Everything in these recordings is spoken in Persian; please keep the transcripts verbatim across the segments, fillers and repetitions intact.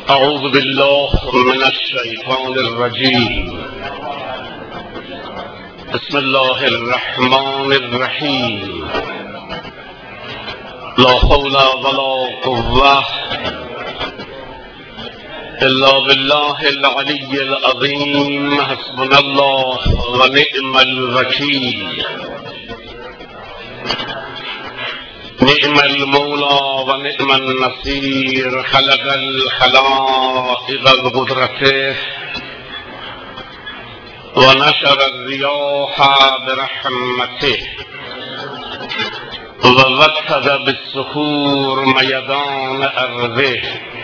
اعوذ بالله من الشیطان الرجیم. بسم الله الرحمن الرحیم. لا حول ولا قوة الا بالله العلی العظیم. حسبنا الله و نعم الوکیل. نعم المولى و نعم النصير. خلق الخلائق بقدرته و نشر الرياح برحمته و وسد بالصخور میدان ارضه.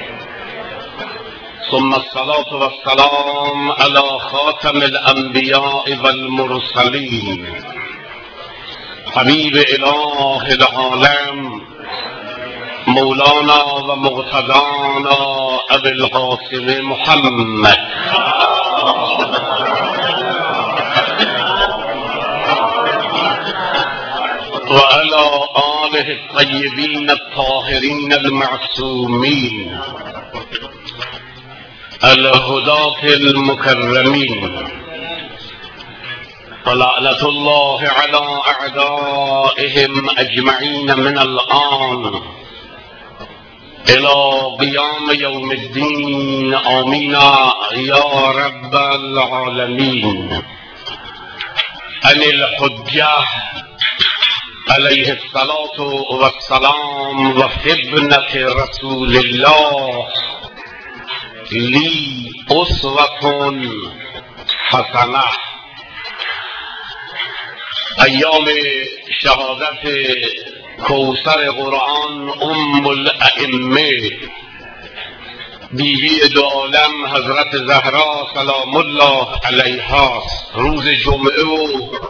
ثم الصلاة والسلام على خاتم الانبیاء والمرسلین حبیب اله العالم مولانا و مقتدانا ابی القاسم محمد و علی آله الطیبین الطاهرین المعصومین الهداة المكرمين. ولعنة الله على أعدائهم أجمعين من الآن إلى قيام يوم الدين. آمين يا رب العالمين. عن الحجة عليه الصلاة والسلام وفي ابنة رسول الله لی اسوة حسنه. ایام شهادت کوثر قرآن ام الائمه بیبی دو عالم حضرت زهرا سلام الله علیها روز جمعه و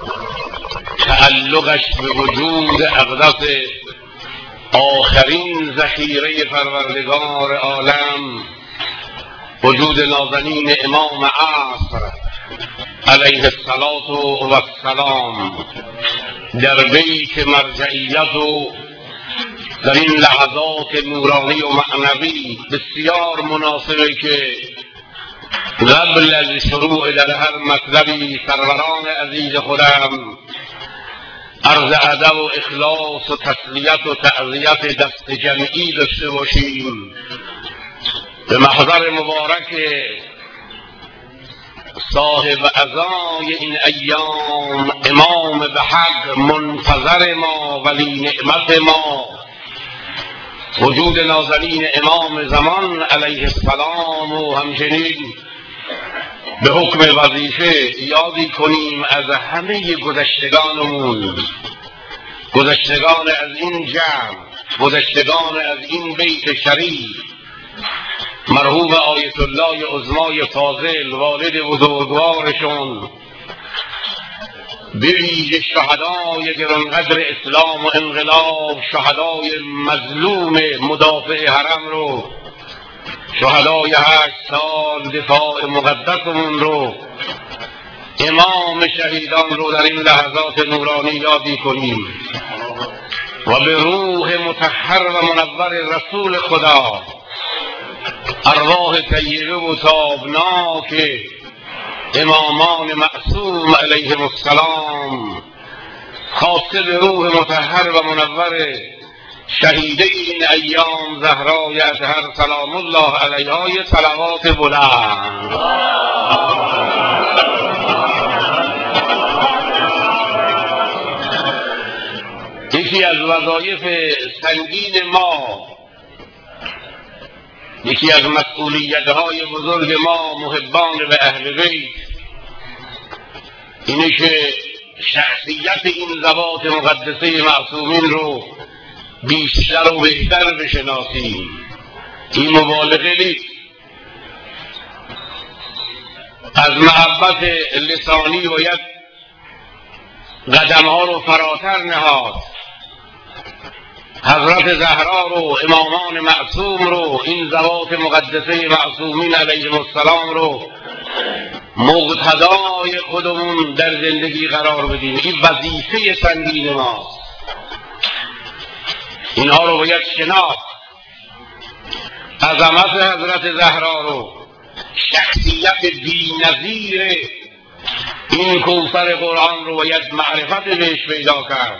تعلقش به وجود اقدس آخرین ذخیره پروردگار عالم وجود نازنین امام عصر علیه الصلاة و السلام در بیت مرجعیت و در این لحظات نورانی و معنوی بسیار مناسبه که قبل از شروع در هر مطلبی سروران عزیز خودم عرض ادب و اخلاص و تسلیت و تعزیت دست جمعی داشته باشیم به محضر مبارک صاحب عزای این ایام، امام به حق منتظر ما ولی نعمت ما، وجود نازنین امام زمان علیه السلام. و همچنین به حکم وظیفه یادی کنیم از همه گذشتگانمون، گذشتگان از این جمع، گذشتگان از این بیت شریف، مرحوم آیت الله عظمای فاضل والد بزرگوارشون، به ویژه شهدای گرانقدر اسلام و انقلاب، شهدای مظلوم مدافع حرم رو، شهدای هشت سال دفاع مقدسمون رو، امام شهیدان رو در این لحظات نورانی یادی کنیم و به روح مطهر و منور رسول خدا، ارواح طیبه و تابناک امامان معصوم علیهم السلام، خاصه به روح مطهر و منور شهیده این ایام زهرای اطهر سلام الله علیها صلوات بلند. یکی از وظایف سنگین ما، یکی از مسئولیت‌های بزرگ ما محبان به اهل بیت اینه که شخصیت این ذوات مقدسه معصومین رو بیشتر و بهتر بشناسیم. این مبالغه نیست. از محبت لسانی باید قدم‌ها رو فراتر نهاد. حضرت زهرا رو، امامان معصوم رو، این ذوات مقدسه معصومین علیهم السلام رو مقتدای خودمون در زندگی قرار بدیم. این وظیفه سنگین ماست. اینها رو باید شناخت. عظمت حضرت زهرا رو، شخصیت بی‌نظیر این کوثر قرآن رو باید معرفت بهش پیدا کرد.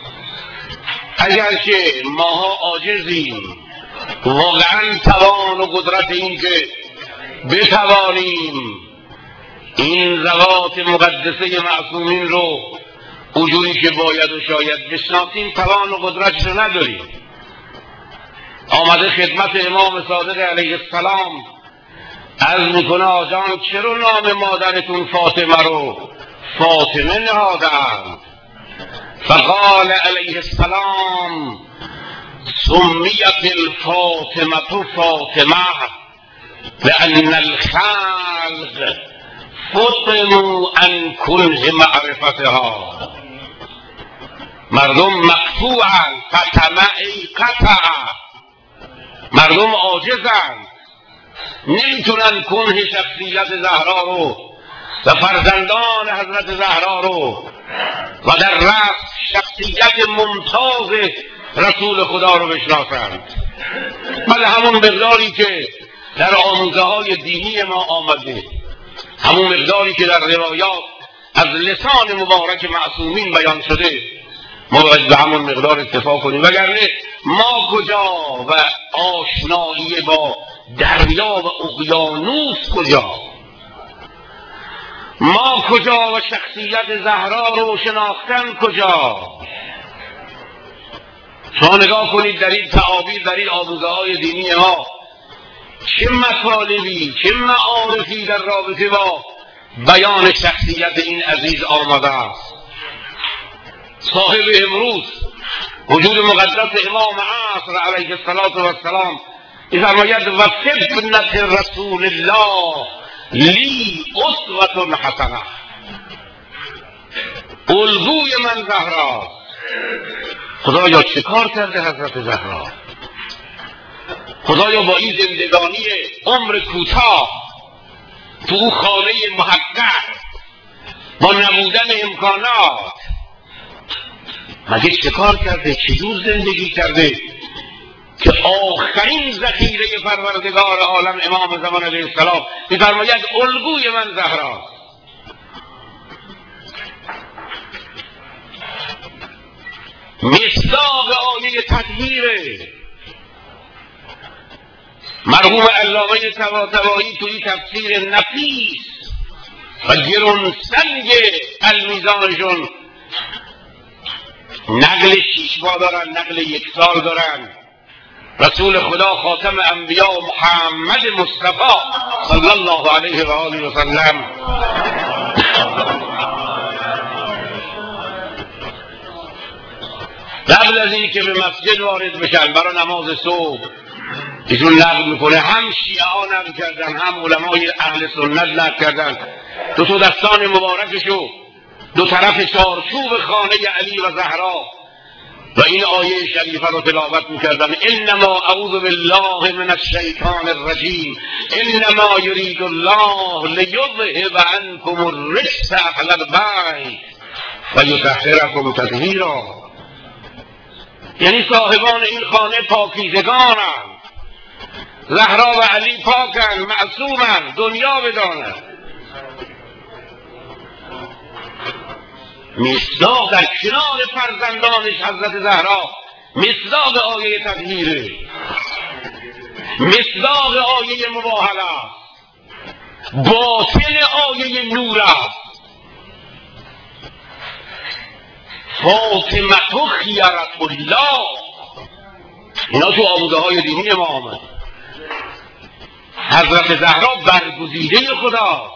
اگرچه ماها عاجزیم واقعا توان و قدرت این که بتوانیم این ذوات مقدسه معصومین رو اونجوری که باید و شاید بشناسیم توان و قدرتش رو نداریم. آمده خدمت امام صادق علیه السلام عرض میکنه آجان چرا نام مادرتون فاطمه رو فاطمه نهادند؟ فقال علیه السلام سمیت الفاطمه فاطمه لأن الخلق فطنوا عن کنه معرفتها. مردم مقطوعن، فطمه ای قطع، مردم عاجزن، نمیتونن کنه شخصیت زهرا رو و فرزندان حضرت زهرا رو و در رأس شخصیت ممتاز رسول خدا رو بشناسند. بله همون مقداری که در آموزه های دینی ما آمده، همون مقداری که در روایات از لسان مبارک معصومین بیان شده، ما باید به همون مقدار اتفاق کنیم، وگرنه ما کجا و آشنایی با دریا و اقیانوس کجا، ما کجا و شخصیت زهرا رو شناختن کجا. شما نگاه کنید در این تعابیر، در این آموزه های دینی ما چه مطالبی، چه معارفی در رابطه با بیان شخصیت این عزیز آمده است. صاحب امروز وجود مقدس امام عصر علیه السلام می‌فرماید و فی ابنة رسول الله لی اسوة حسنه، الگوی من زهرا. خدایا چه کار کرده حضرت زهرا؟ خدایا با این زندگانی عمر کوتاه تو اون خانه محقق با نبودن امکانات مگه چه کار کرده؟ چجور زندگی کرده که آخرین ذخیره پروردگار عالم امام زمان علیه السلام می‌فرماید الگوی من زهرا. مصداق آیه تطهیره. مرحوم علامه طباطبایی توی تفسیر نفیس و گرانسنگ المیزانشون نقل شیش ماه دارن، نقل یک سال دارن. رسول خدا خاتم انبیا محمد مصطفی صلی الله علیه و آله و سلم قبل از این که به مسجد وارد بشن برای نماز صبح، ایشون نقل میکنه هم شیعه ها نقل کردن هم علمای اهل سنت نقل کردن، دو تا دستان مبارکشو دو طرف چارچوب خانه علی و زهرا و این آیه شریفه رو تلاوت میکردن. انما اعوذ بالله من الشیطان الرجیم انما یرید الله لیذهب عنکم الرجس اهل البیت و یطهرکم تطهیرا. یعنی صاحبان این خانه پاکیزگانند، زهرا و علی پاکن، معصومن، دنیا بدانند. مصداق در کنار فرزندانش حضرت زهرا مصداق آیه تطهیره، مصداق آیه مباهله، باطن آیه نوره. فاطمه خیرت الله، اینا تو آموزه های دینی ما آمد. حضرت زهرا برگزیده خدا،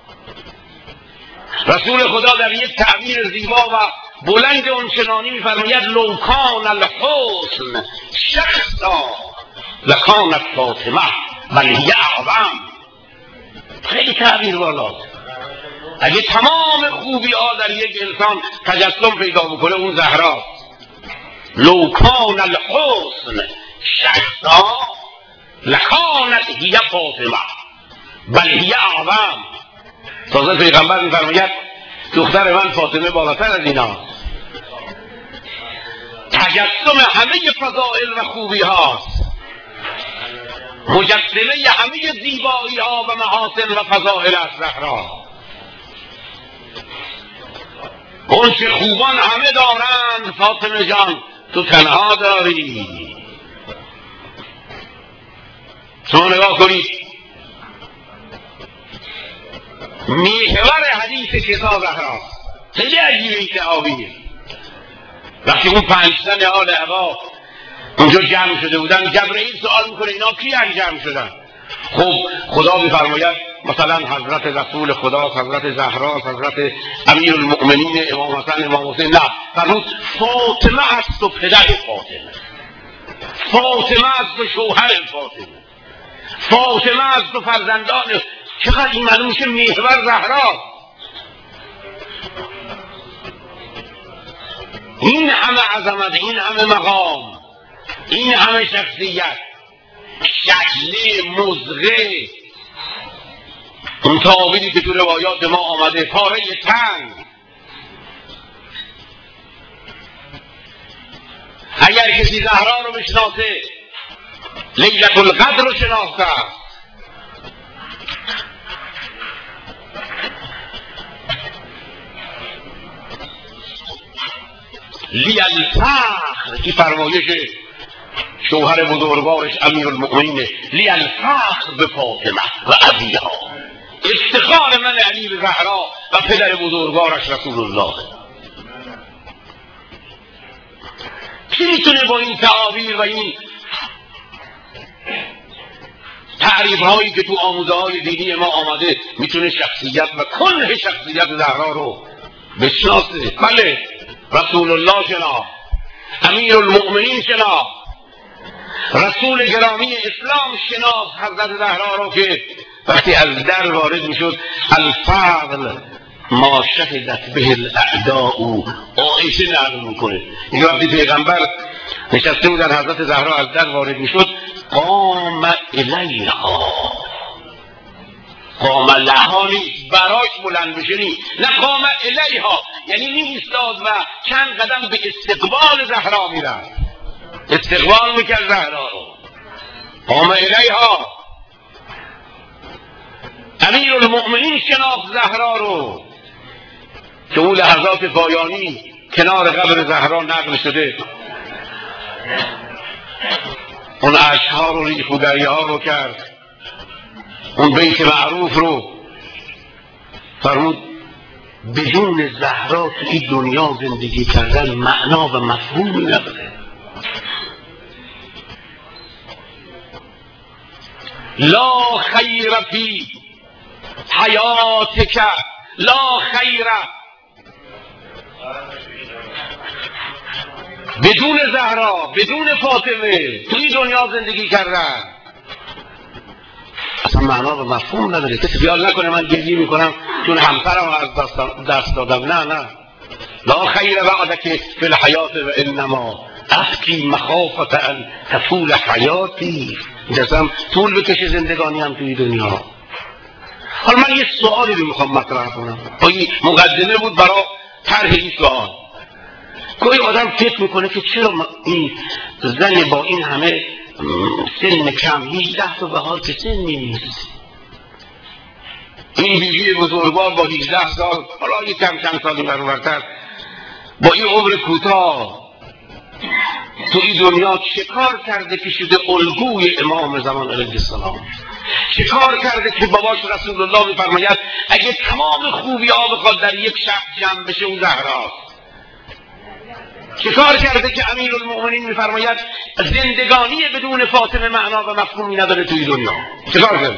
رسول خدا در یک تعبیر زیبا و بلند اونچنانی می‌فرماید لو کان الحسن شخصا لکانت فاطمه بل هی اعظم. خیلی تعبیر بالاست. اگه تمام خوبی ها در یک انسان تجسم پیدا بکنه اون زهرا. لو کان الحسن شخصا لکانت هی فاطمه بل هی اعظم. تازه پیغمبر می‌فرماید دختر من فاطمه بالاتر از اینا. تجسم همه فضائل و خوبی هاست. مجسمه همه زیبایی ها و محاسن و فضائل از زهرا. اون چه خوبان همه دارند فاطمه جان تو تنها داری. شما نگاه کنید محور حدیث کتاب زهرا خیلی عجیبه این تعابیر. وقتی اون پنج زن آل عبا اونجا جمع شده بودن، جبرئیل سوال میکنه اینا کی جمع شدن؟ خب خدا میفرماید مثلا حضرت رسول خدا، حضرت زهرا، حضرت امیر المؤمنین امام حسن امام حسین. نه، فرمود فاطمه است و پدر فاطمه، فاطمه است و شوهر فاطمه، فاطمه است و فرزندان. چقدر این معلوم میشه محور زهرا. این همه عظمت، این همه مقام، این همه شخصیت، شکل مزغه، اون تعابیری که تو روایات ما آمده، پاره تن. اگر کسی زهرا رو بشناسه لیلة القدر رو شناخته. لی الفخر که فرمایش شوهر بزرگوارش امیر المؤمنین، لی الفخر به فاطمه و ابیها، افتخار من علی به زهرا و پدر بزرگوارش رسول الله. کی میتونه با این تعابیر و این تعریف هایی که تو آموزه های دینی ما آمده میتونه شخصیت و کنه شخصیت زهرا رو بشناسه؟ بله، رسول الله شناخت، امیر المؤمنین شناخت، رسول گرامی اسلام شناخت حضرت زهرا رو که وقتی از در وارد میشد الفضل ما شهدت به الاعداء، عایشه نقل میکنه اینکه وقتی پیغمبر نشسته بودن حضرت زهرا از در وارد میشد قام الیها، قام لها نیست براش بلند بشه نیست، نه قام الیها یعنی نیستاد و چند قدم به استقبال زهرا میرفت، استقبال میکرد زهرا رو. قام الیها، امیر المؤمنین شناخت زهرا رو که اون لحظات پایانی کنار قبر زهرا نقل شده، اون اشک‌ها رو ریخت و دریاها رو کرد، اون بیت معروف رو فرمود بدون زهرا تو این دنیا زندگی کردن معنا و مفهومی نداره. لا خیر فی حیاتک، لا خیر، بدون زهرا، بدون فاطمه توی دنیا زندگی کردن اصلا معنا و مفهوم نداره. کسی خیال نکنه من گریه میکنم چون همسرم از دست, دست دادم، نه نه، لا خیر بعدک فی الحیات و انما ابکی مخافت ان تطول حیاتی، جزم طول بکشه زندگانی هم توی دنیا. حالا من یه سوالی رو میخوام مطرح کنم، این مقدمه بود برای طرح این سوال. گاهی آدم فکر میکنه که چرا این زن با این همه سن کم، هجده تا بهار که سنی نیست، این بیبی بزرگوار با هجده سال، حالا یک کم چند سالی برورتر، با این عمر کوتاه تو این دنیا چه کار کرده که شده الگوی امام زمان علیه السلام؟ چه کار کرده که باباش رسول الله میفرماید اگه تمام خوبی ها بخواد در یک شخص جمع بشه اون زهراست؟ چه کار کرده که امیر المؤمنین میفرماید زندگانی بدون فاطمه معنا و مفهومی نداره توی دنیا؟ چه کار کرده؟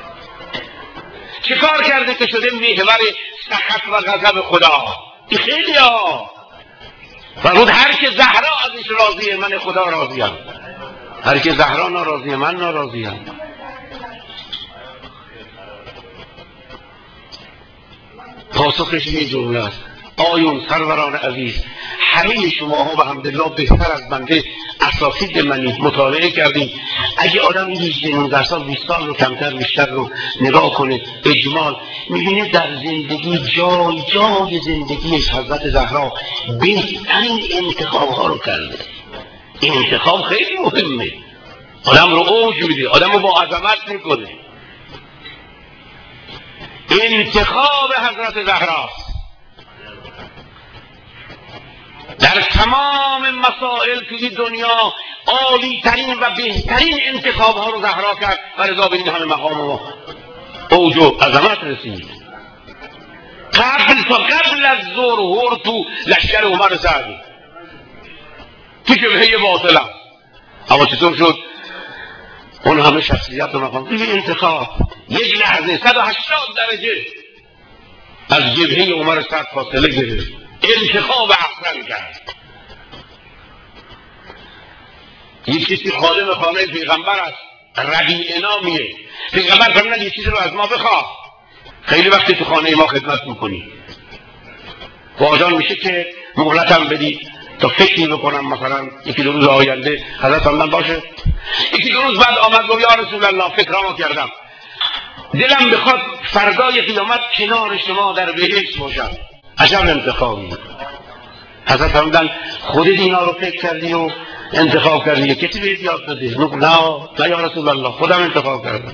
چه کار کرده که شده محور سخط و غضب خدا؟ این خیلی ها فرمود هر که زهرا ازش راضیه من خدا راضیم، هر که زهرا ناراضیه من ناراضیم. پاسخش یه جمله است، آیون سروران عزیز، همه شماها و الحمدلله بهتر از بنده اساتید منید، مطالعه کردید. اگه آدم هجده نوزده سال بیست سال رو کمتر بیشتر رو نگاه کنه اجمال میبینه در زندگی جای جای زندگیش حضرت زهرا بهترین انتخاب ها رو کرده. این انتخاب خیلی مهمه. آدم رو اوج میده، آدم رو با عظمت میکنه. انتخاب حضرت زهراست. در تمام مسائل توی دنیا عالی ترین و بهترین انتخاب ها رو زهرا کرد و رضا به این همه مقام و اوج و عظمت رسید. قبل تا قبل از ظهر تو لشکر عمر سعدی تو جبهه باطلم، اما چطور شد اون همه شخصیت و مقام توی انتخاب یک لحظه صد و هشتاد درجه از جبهه عمر سعد فاصله گرفت، انتخاب احسن کرد. یک کسی خادم خانه پیغمبر است، ربیع نامیه، پیغمبر فرمود یک چیزی رو از ما بخواه، خیلی وقتی تو خانه ما خدمت میکنی، واجان میشه که مهلتم بدی تا فکری بکنم، مثلا یکی دو روز آینده حضرت من باشه. یکی دو روز بعد آمد گفت یا رسول الله فکرامو کردم، دلم بخواد فردای قیامت کنار شما در بهشت باشم. عجب انتخابی. حضرت فرمودن خودت اینا رو فکر کردی و انتخاب کردی، کسی بهت یاد داده؟ نه نه یا رسول الله خودم انتخاب کردم.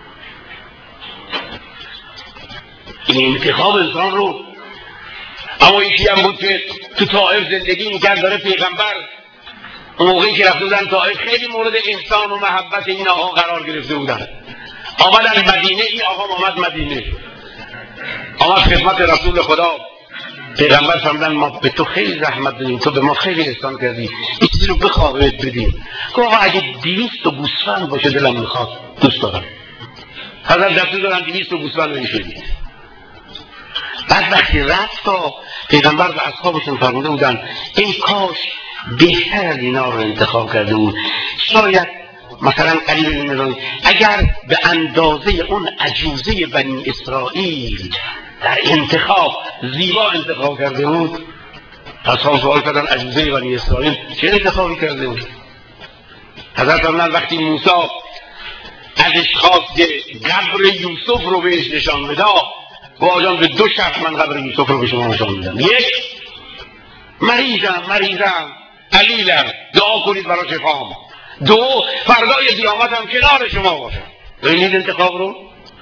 این انتخاب انسان رو. اما یکی هم بود که تو طائف زندگی میکرد، داره پیغمبر اون موقعی که رفته بودن طائف خیلی مورد احسان و محبت این آقا قرار گرفته بودن. آمدن مدینه، این آقا آمد مدینه، آمد خدمت رسول خدا. پیغمبر فرمودن ما به تو خیلی رحمت دادیم، تو به ما خیلی احسان کردی، این چیزی رو بخواه بهت بدیم. گفت آقا اگه دویست تا گوسفند باشه دلم میخواد، دوست دارم. حضرت دستور دارن دویست تا گوسفند بشید. بعد وقتی رفت تا پیغمبر به اصحابشون فرموده بودن این کاش بهتر از اینا رو انتخاب کرده بود، شاید مثلا قلیل بن اگر به اندازه اون عجوزه بنی اسرائیل در انتخاب زیبا انتخاب کرده بود. اصحاب سوال کردن عجوزه بنی اسرائیل چه انتخابی کرده بود؟ حضرت فرمودن وقتی موسی ازش خواست که قبر یوسف رو بهش نشان بده، واجان به دو شرط من قبر یوسف رو به شما نشان میدم. یک، مریضم مریضم علیلم دعا کنید برای شفام. دو، فردای قیامتم کنار شما باشم. ببینید انتخاب رو.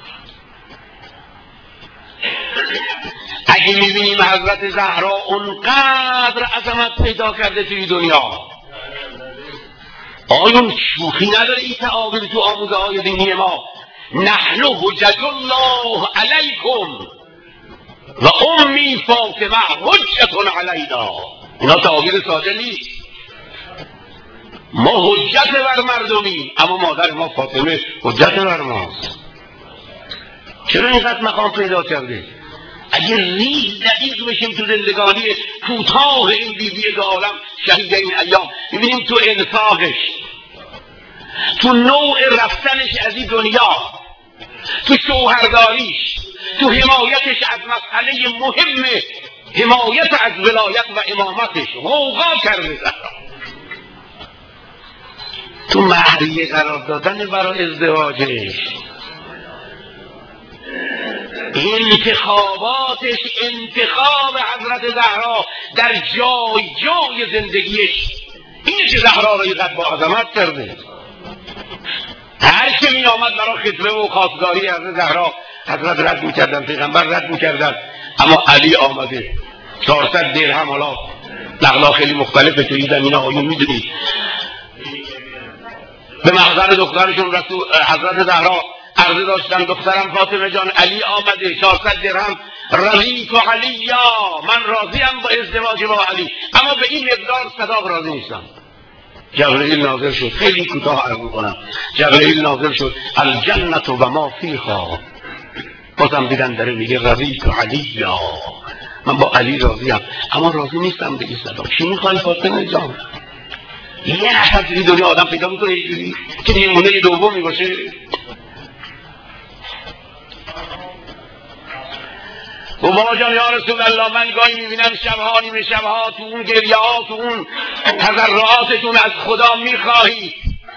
اگه میبینیم حضرت زهرا اونقدر عظمت پیدا کرده توی دنیا، آیون شوخی نداره این تعابیر تو آموزه های دینی ما. نحن حجت الله علیکم و امی فاطمه حجت علینا. اینا تعابیر ساده نیست. ما حجت بر مردمی، اما مادر ما فاطمه حجت بر ماست. چرا اینقدر مقام پیدا کرده؟ اگه ریز دقیق بشیم تو زندگانی کوتاه این بیبی دو عالم شهید این ایام، میبینیم تو انفاقش، تو نوع رفتنش از این دنیا، تو شوهرداریش، تو حمایتش از مسئله مهم حمایت از ولایت و امامتش غوغا کرده زهرا. تو مهریه قرار دادن برای ازدواجش، انتخاباتش، انتخاب حضرت زهرا در جای جای زندگیش، اینه که زهرا رو اینقدر با عظمت کرده. هر که می آمد برای خطبه و خواستگاری حضرت زهرا، حضرت رد میکردن، پیغمبر رد میکردن. اما علی آمده چهارصد درهم، حالا نقلا خیلی مختلفه تو این زمینه آیون میدونید، به محضر دخترشون رسول حضرت زهرا عرضه داشتن دخترم فاطمه جان علی آمده چهارصد درهم، رضیت علیا، من راضیم با ازدواج با علی، اما به این مقدار صداق راضی نیستم. جبرئیل نازل شد، خیلی کوتاه عرض می‌کنم، جبرئیل نازل شد الجنت و ما فیها، بازم دیدن داره میگه رضیت علیا، من با علی راضیم اما راضی نیستم به این صداق. چی میخوای فاطمه جان؟ یه نفر توی دنیا آدم پیدا میکنه اینجوری که نمونه دومی باشه؟ و بابا جان یا رسول الله من گاهی میبینم شبها نیمه شبها تو اون گریه ها، تو اون تضرعاتتون از خدا میخواهید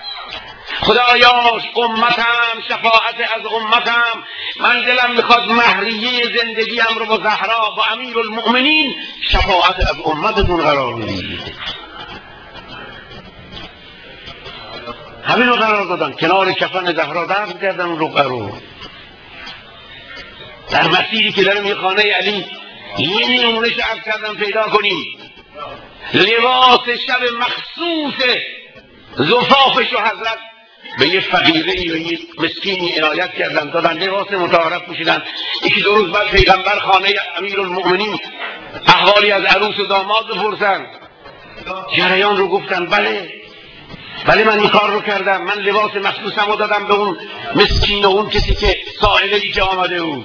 خدایا امتم، شفاعت از امتم، من دلم میخواد مهریه زندگیم رو با زهرا، با امیر المؤمنین شفاعت از امتتون قرار بدید. همین رو قرار دادن، کنار کفن زهرا دفن کردن اون رقعه رو. در مسیری که داره میخانه علی یه نمونهش عرض کردم پیدا کنیم، لباس شب مخصوص زفافش و حضرت به یه فقیره و یه مسکینی عنایت کردن، دادن لباس مطهرت پوشیدن. یکی دو روز بعد پیغمبر خانه امیرالمؤمنین احوالی از عروس و داماد بپرسن، جریان رو گفتن بله بله من این کار رو کردم، من لباس مخصوصم رو دادم به اون مسکین و اون کسی که سائلی که آمده بود.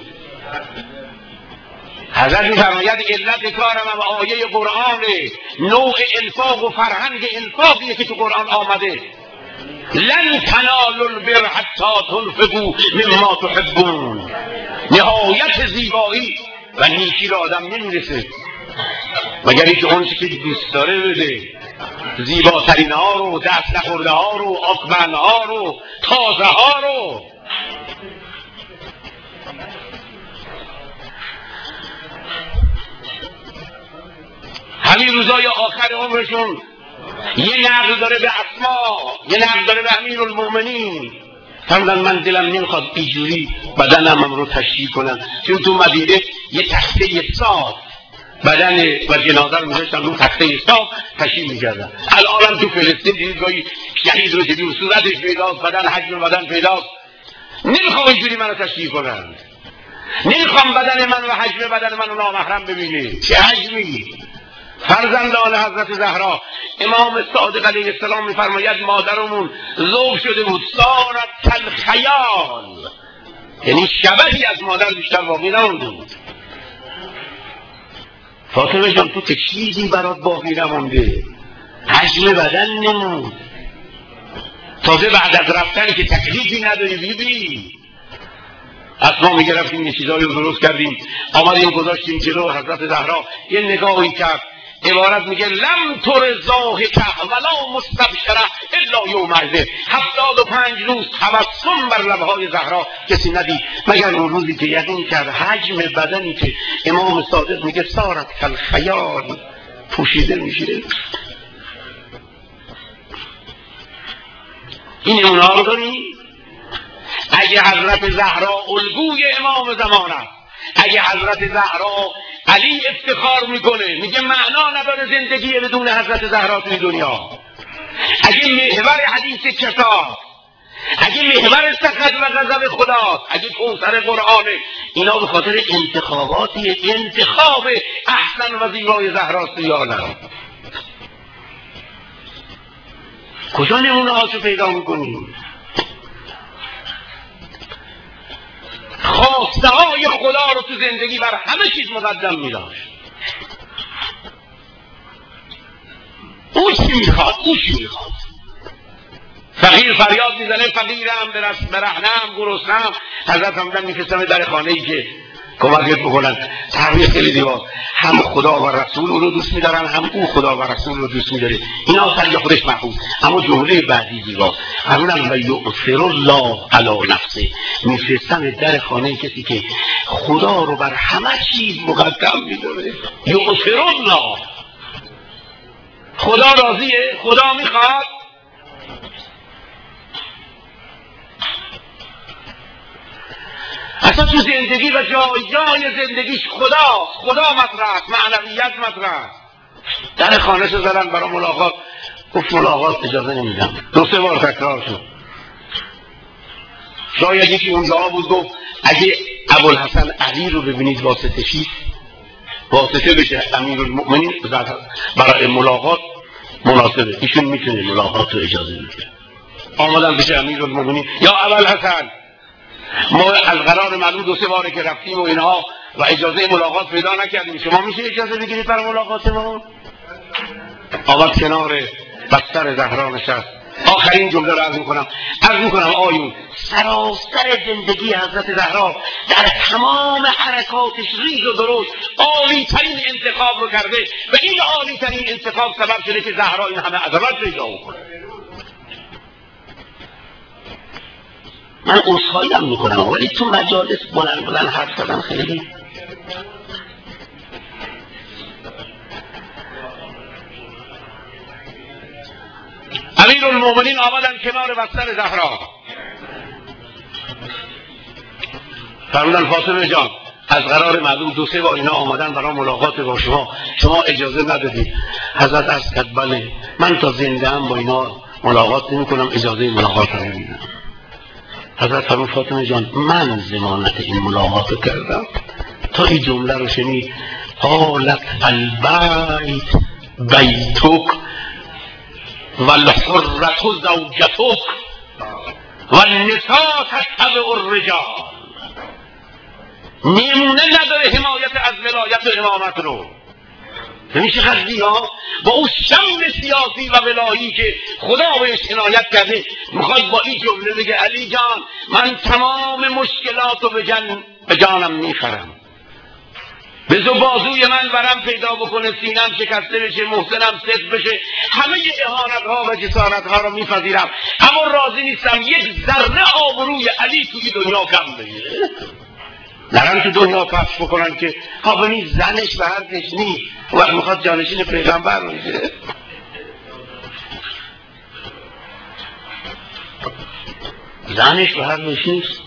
حضرت می‌فرماید علت کارم هم آیه قرآنه، نوع انفاق و فرهنگ انفاقیه که تو قرآن آمده. لن تنالوا البر حتی تنفقوا مما تحبون. نهایت زیبایی و نیکی را آدم نمیرسه مگر اینکه اون چیزی که دوست داره بده، زیباترین ها رو، دست نخورده ها رو، آکبن ها رو، تازه ها رو. همین روزای آخر عمرشون یه نقل داره به اسما، یه نقل داره به امیرالمؤمنین. فرمودن من دلم نمیخواد اینجوری بدنم رو تشریح کنم، چون تو مدینه یه تخته صاف بدن و جنازه رو میذاشتن رو تخته صاف تشریح میکردن. الان تو فلسطین دیدگاهی شهید رو دیدیم صورتش پیداست، بدن حجم بدن پیداست. نمیخوام اینجوری منو تشریح کنن، نمیخوام بدن من و حجم بدن منو نامحرم ببینه. چه حجمی؟ فرزندان حضرت زهرا امام صادق علیه السلام میفرماید مادرمون ذوب شده بود، صارت کالخیال، یعنی شبهی از مادر بیشتر باقی نمونده بود. فاطمه جان تو که چیزی برات باقی نمونده، حجم بدن نمود، تازه بعد از رفتن که تکلیفی نداری بیبی. اسما میگه رفتیم یه چیزایی رو درست کردیم، آمدیم گذاشتیم جلو حضرت زهرا، یه نگاهی کرد، عبارت میگه لم تر ضاحکه ولا مستبشره الا یومئذ. هفتاد و پنج روز تبسم بر لبهای زهرا کسی ندید مگر اون روزی که یقین کرد حجم بدنی که امام صادق میگه صارت کالخیال پوشیده میشه. این اونها رو داریم. اگه حضرت زهرا الگوی امام زمان است، اگه حضرت زهرا علی افتخار میکنه میگه معنا نداره زندگی بدون حضرت زهرا توی دنیا، اگه محور حدیث کسا، اگه محور سخط و غضب خداست، اگه کوثر قرآنه، اینا به خاطر انتخاباتی، انتخاب احسن و زیبای زهراست توی عالم. کجا نمونه هاشو پیدا میکنیم؟ خواسته های خدا رو تو زندگی بر همه چیز مقدم می داشت. او چی میخواد؟ او چی میخواد؟ فقیر فریاد میزنه فقیرم برهنم گرسنم، حضرت همدن میفرستم در خانه ای که کمکت بکنن. تربیت خیلی دیوار، هم خدا و رسول رو دوست میدارن، هم او خدا و رسول رو دوست میداره. اینا سر خودش محفوظ. اما جمله بعدی دیوار همونم و یؤثر الله علی نفسه، میفرستن در خانه کسی که خدا رو بر همه چیز مقدم میداره. یؤثر الله، خدا راضیه، خدا میخواد. اصلا تو زندگی و جای جای زندگیش خدا خدا مطرح، معنویت مطرح. در خانه شو زدن برای ملاقات، گفت ملاقات اجازه نمیدم. دو سه بار تکرار شد. شاید یکی اونجا بود گفت اگه ابوالحسن علی رو ببینید واسطه شید، واسطه بشه امیرالمؤمنین برای ملاقات مناسبه، ایشون میتونه ملاقات رو اجازه بده. آمدن بشه امیرالمؤمنین یا ابوالحسن، ما از قرار معلوم دو سه باره که رفتیم و اینها و اجازه ملاقات پیدا نکردیم، شما میشه اجازه بگیرید برای ملاقات ما؟ آمد کنار بستر زهرا نشست. آخرین جمله رو عرض میکنم عرض میکنم آیون سراسر زندگی حضرت زهرا در تمام حرکاتش ریز و درست عالی ترین انتخاب رو کرده و این عالی ترین انتخاب سبب شده که زهرا این همه عظمت پیدا کنه. من عذرخواهی هم میکنم ولی تو مجالس بلند بلند حرف زدن خیلی امیرالمومنین آمدن کنار بستر زهرا، فرمودن فاطمه جان از قرار معلوم دو سه بار اینا آمدن برای ملاقات با شما، شما اجازه ندادید. حضرت عرض کرد بله من تا زنده ام با اینا ملاقات نمی کنم، اجازه ملاقات رو نمیدم. حضرت فرمود فاطمه جان من ضمانت این ملاقات رو کردم. تا این جمله رو شنید قالت البیت بیتک والحرة زوجتک والنساء تتبع الرجال. نمونه نداره حمایت از ولایت و امامت رو. یعنی چه قضیه ها با اون شم سیاسی و ولایی که خدا بهش عنایت کرده میخواد با این جمله بگه علی جان من تمام مشکلات رو به جن به جانم میخرم، بذار بازوی من ورم پیدا بکنه، سینم شکسته بشه، محسنم صدق بشه، همه اهانت ها و جسارت ها رو میپذیرم، اما راضی نیستم یک ذره آبروی علی توی دنیا کم بگیره. نرن تو دنیا پخش بکنن که ها ببین زنش به حرفش نیست، وقت میخواد جانشین پیغمبر میشه. زنش به حرفش نیست.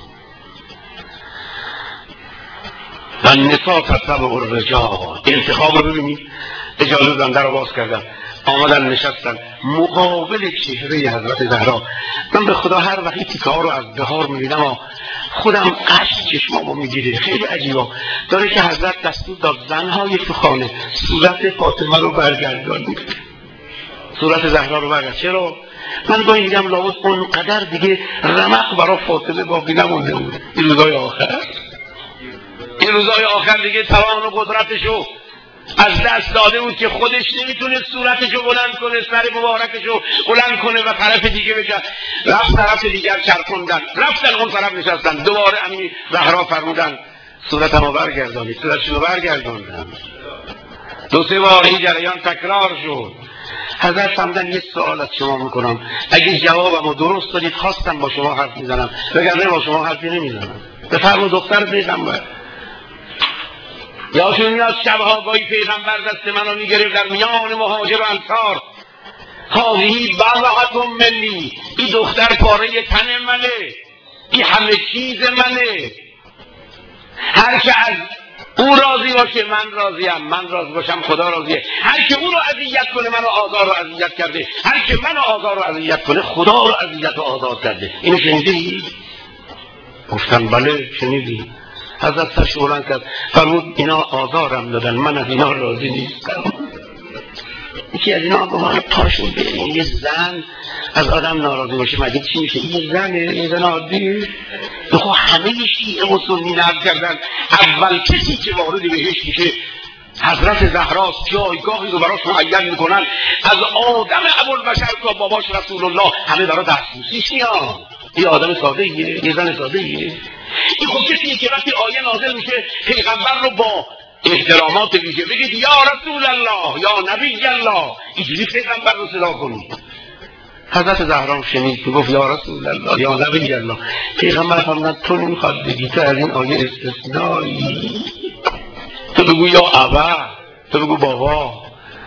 و نساء تتبع الرجال. انتخاب رو ببینید، اجازه دادن در رو باز کردن، آمدن نشستن مقابل چهره حضرت زهرا. من به خدا هر وقتی تیکه ها رو از بهار میبینم و خودم قش چشمامو میگیره، خیلی عجیبه داره که حضرت دستور داد زنهای تو خانه صورت فاطمه رو برگردانید، صورت زهرا رو برگرد. چرا؟ من گاهی میگم لابد اونقدر دیگه رمق برای فاطمه باقی نمونده بود. این روزای آخر این روزای آخر دیگه توان و قدرتشو از دست داده بود که خودش نمیتونه صورتشو بلند کنه، سر مبارکشو بلند کنه و طرف دیگه بشه. رفت طرف دیگر چرخوندن، رفتن اون طرف نشستن، دوباره امیر زهرا فرمودن صورتمو برگردانید، صورتشو برگردوندن. دو سه بار این جریان تکرار شد. حضرت فرمودن یه سوال از شما میکنم، اگه جوابمو درست دادید خواستم با شما حرف میزنم، وگرنه با شما حرفی نمیزنم. بفرمایید دختر پیغمبر. یادتون میاد شبها گاهی پیغمبر دست منو میگرفت در میان مهاجر و انصار، هاذی بضعة منی، این دختر پاره تن منه، این همه چیز منه، هر که از او راضی باشه من راضیم، من راضی باشم خدا راضیه، هر که او رو اذیت کنه منو آزار و اذیت کرده، هر که منو آزار و اذیت کنه خدا رو اذیت و آزار کرده. اینو شنیدی؟ گفتن بله شنیدی. حضرت سرش بلند کرد فرمود اینا آزارم دادن، من از اینا راضی نیستم. یکی از اینا گمان پاشون بریم. یه زن از آدم ناراضی باشه مگه چی میشه؟ یه زنه، یه زن عادی. خب همه شیعه و سنی نقل کردن اول کسی که وارد بهشت میشه حضرت زهراست، جایگاهی رو براش معین میکنن، از آدم ابوالبشر تا باباش رسول الله همه برای دستبوسیش میان. یه آدم ساده ایه، یه زن ساده ایه. این خب کسیه که وقتی آیه نازل میشه پیغمبر رو با احترامات ویژه بگید یا رسول الله یا نبی الله، اینجوری پیغمبر رو صدا کنید. حضرت زهرا شنید که گفت یا رسول الله یا نبی الله، پیغمبر فرمود تو نمیخواد بگی، تو از این آیه استثنایی، تو بگو یا ابا، تو بگو بابا.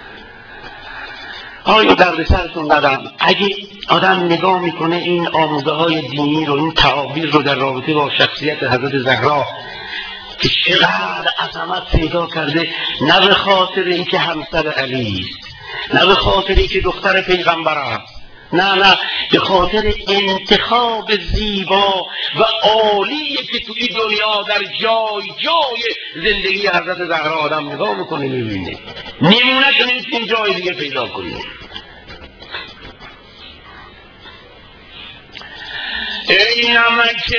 آیا درد سرتون ندارم اگه آدم نگاه میکنه این آموزه های دینی رو، این تعابیر رو در رابطه با شخصیت حضرت زهرا که چقدر عظمت پیدا کرده، نه به خاطر اینکه همسر علی است، نه به خاطر اینکه دختر پیغمبر است، نه نه به خاطر انتخاب زیبا و عالی که توی دنیا در جای جای زندگی حضرت زهرا آدم نگاه میکنه میبینه، نمونه که نمیتونیم جای دیگه پیدا کنیم. ای نمک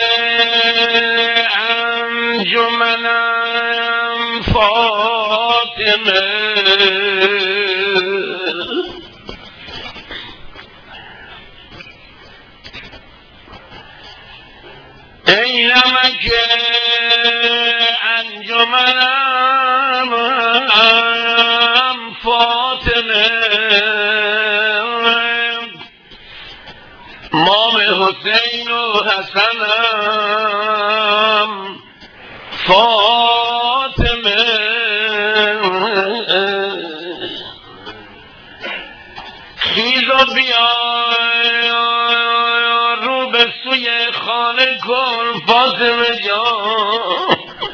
انجمنم فاطمه، ای نمک انجمنم فاطمه، مام حسین و حسنم فاطمه، خیز و بیا فاطمه جان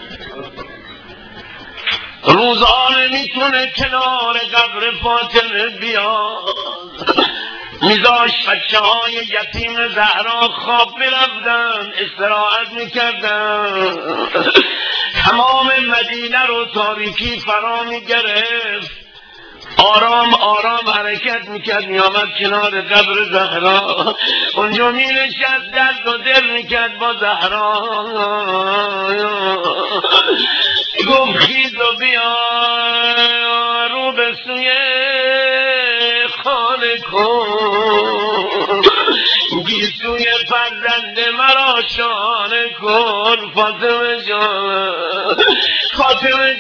روزانه میتونه کنار قبر فاطمه بیاد، میذاش بچه های یتیم زهرا خواب میرفتن، استراحت میکردن، تمام مدینه رو تاریکی فرا میگرفت، آرام آرام حرکت میکرد، میامد کنار قبر زهرا، اونجا مینشست درد و دل میکرد با زهرا، گفت خیز و بیا رو به سوی خانه کن، گیسوی فرزند مرا شانه کن. فاطمه جان فاطمه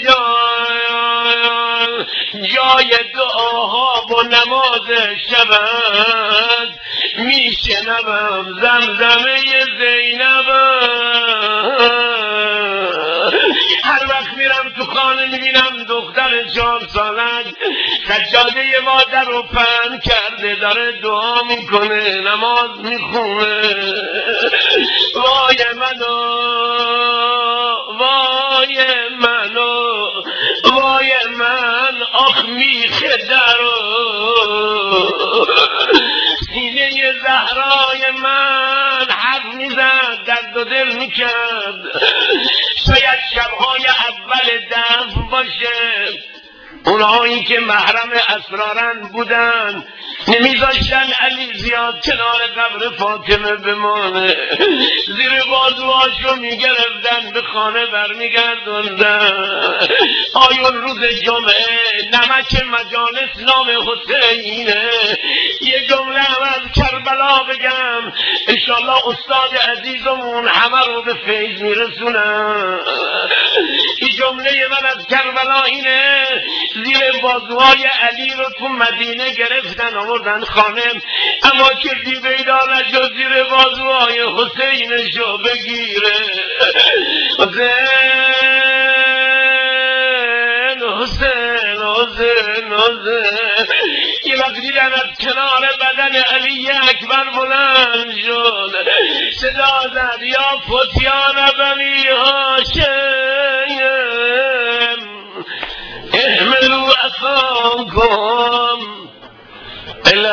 جان جای دعاها و نماز شبت میشنوم زمزمه زینب، هر وقت میرم تو خانه میبینم دختر چهار سالک سجاده مادر رو پهن کرده داره دعا میکنه نماز میخونه. وای منو وای منو وای من آخ میخه درو سینه زهرای من حرف میزد درد و دل میکرد، شاید شبهای اول دفن باشه اونهایی که محرم اسرارن بودن نمیذاشتن علی زیاد کنار قبر فاطمه بمانه، زیر بازوهاشو میگرفتن به خانه برمیگردوندن. آیون روز جمعه نمک مجالس نام حسینه، یه جمله هم از کربلا بگم انشالله استاد عزیزمون همه رو به فیض میرسونن. این جمله من از کربلا اینه، زیر بازوهای علی رو تو مدینه گرفتن آوردن خانه، اما کسی پیدا نشد زیر بازوهای حسینشو بگیره. حسین حسین حسین حسین یه وقت دیدن از کنار بدن علی اکبر بلند شد، صدا زد یا فتیان بنی هاشم احملوا اثاکم الى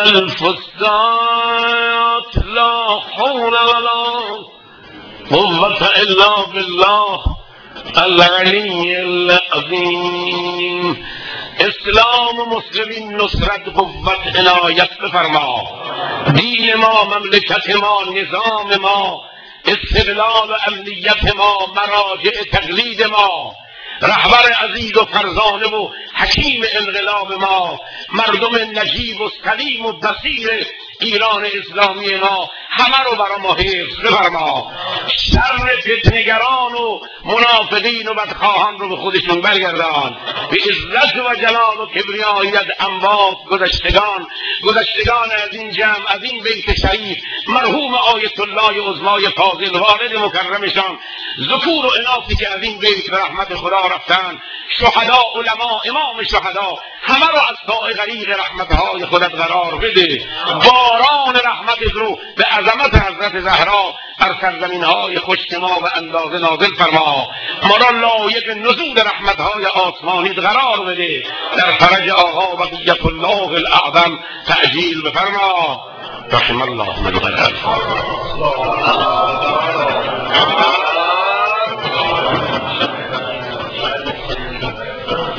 الفسطاط لا حول ولا قوة الا بالله العلی العظیم. اسلام و مسلمین نصرت قوت عنایت بفرما، دین ما مملکت ما نظام ما استقلال و امنیت ما مراجع تقلید ما رهبر عزیز و فرزانه و حکیم انقلاب ما مردم نجیب و سلیم و بصیر ایران اسلامی ما همه رو برای ما حفظ بفرما، شر فتنگران و منافقین و بدخواهان رو به خودشون برگردان، به عزت و جلال و کبریاییت اموات گذشتگان گذشتگان از این جمع از این بیت شریف مرحوم آیت الله عظمای فاضل والد مکرمشان ذکور و اناثی که از این بیت به رحمت خدا رفتن، شهدا علما امام شهدا همه رو از سائه غریق رحمتهای خودت قرار بده، باران رحمت رو به عظمت حضرت زهرا بر سرزمین‌های خشک ما به اندازه نازل فرما، ما را لایق نزول رحمت‌های آسمانی قرار بده، در فرج آقا بقیت الله الاعظم تعجیل بفرما. رحم الله من غرق